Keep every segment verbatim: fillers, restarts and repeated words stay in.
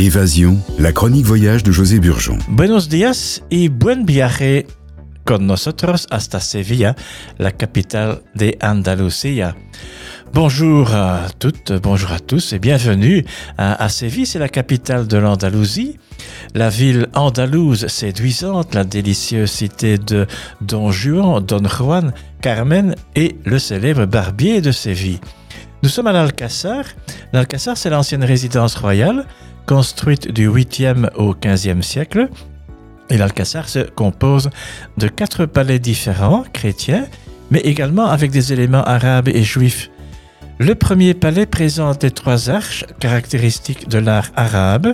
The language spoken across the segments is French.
Évasion, la chronique voyage de José Burgeon. Buenos días y buen viaje con nosotros hasta Sevilla, la capitale de Andalucía. Bonjour à toutes, bonjour à tous et bienvenue à, à Séville, c'est la capitale de l'Andalousie. La ville andalouse séduisante, la délicieuse cité de Don Juan, Don Juan, Carmen et le célèbre barbier de Séville. Nous sommes à l'Alcázar. L'Alcázar, c'est l'ancienne résidence royale, construite du huitième au quinzième siècle. Et l'Alcázar se compose de quatre palais différents, chrétiens, mais également avec des éléments arabes et juifs. Le premier palais présente les trois arches caractéristiques de l'art arabe.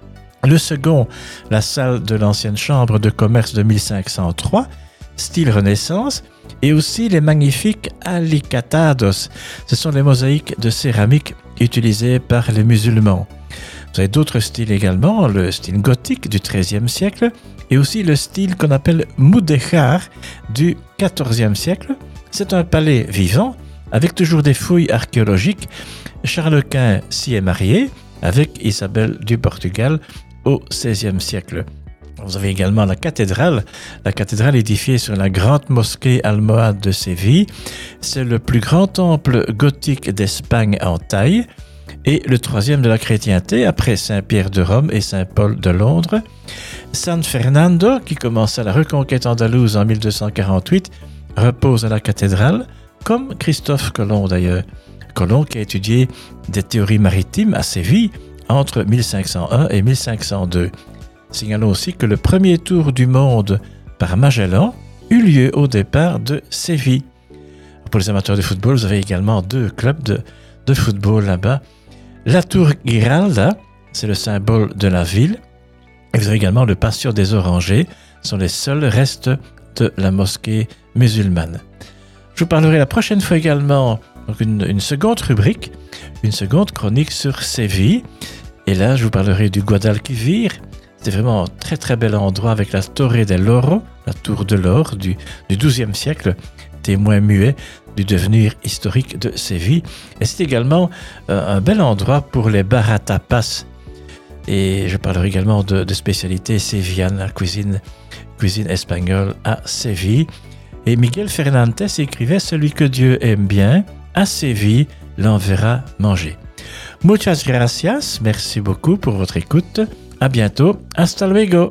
Le second, la salle de l'ancienne chambre de commerce de mille cinq cent trois, style Renaissance, et aussi les magnifiques alicatados. Ce sont les mosaïques de céramique utilisées par les musulmans. Vous avez d'autres styles également, le style gothique du treizième siècle et aussi le style qu'on appelle mudéjar du quatorzième siècle. C'est un palais vivant avec toujours des fouilles archéologiques. Charles Quint s'y est marié avec Isabelle du Portugal au seizième siècle. Vous avez également la cathédrale, la cathédrale édifiée sur la grande mosquée almohade de Séville. C'est le plus grand temple gothique d'Espagne en taille et le troisième de la chrétienté après Saint-Pierre de Rome et Saint-Paul de Londres. San Fernando, qui commença la reconquête andalouse en mille deux cent quarante-huit, repose à la cathédrale, comme Christophe Colomb d'ailleurs. Colomb qui a étudié des théories maritimes à Séville entre mille cinq cent un et mille cinq cent deux. Signalons aussi que le premier tour du monde par Magellan eut lieu au départ de Séville. Pour les amateurs de football, vous avez également deux clubs de, de football là-bas. La tour Giralda, c'est le symbole de la ville. Et vous avez également le Pasteur des Orangers, ce sont les seuls restes de la mosquée musulmane. Je vous parlerai la prochaine fois également donc une, une seconde rubrique, une seconde chronique sur Séville. Et là, je vous parlerai du Guadalquivir. C'est vraiment un très très bel endroit avec la Torre del Oro, la tour de l'or du, du douzième siècle, témoin muet du devenir historique de Séville. Et c'est également euh, un bel endroit pour les bar à tapas. Et je parlerai également de, de spécialités sévillanes, la cuisine, cuisine espagnole à Séville. Et Miguel Fernandez écrivait « Celui que Dieu aime bien, à Séville, l'enverra manger ». Muchas gracias, merci beaucoup pour votre écoute. À bientôt, hasta luego.